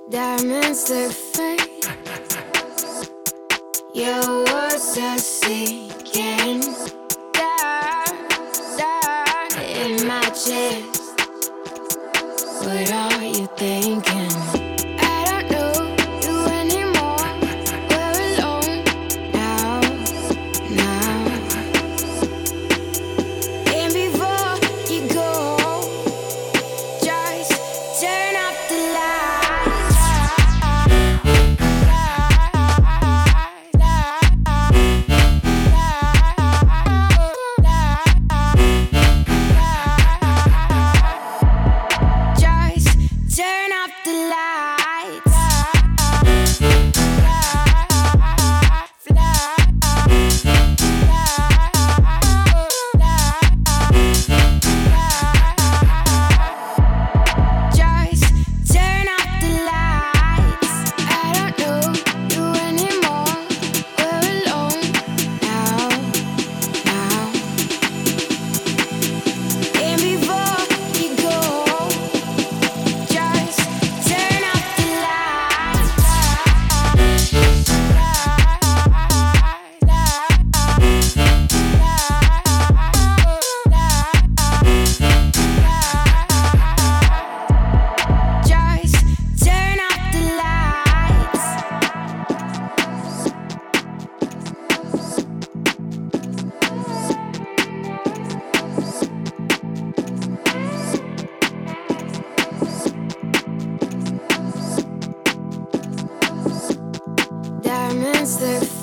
Diamonds look fake. Your words are sinking down, down in my chest. What are you thinking? I don't know you anymore. We're alone now, now. And before you go, just turn off the lights. Just turn off the lights. Just turn off the lights. I don't know you anymore. We're alone now, now. And before you go, just turn off the lights. Just turn off the lights. Diamonds look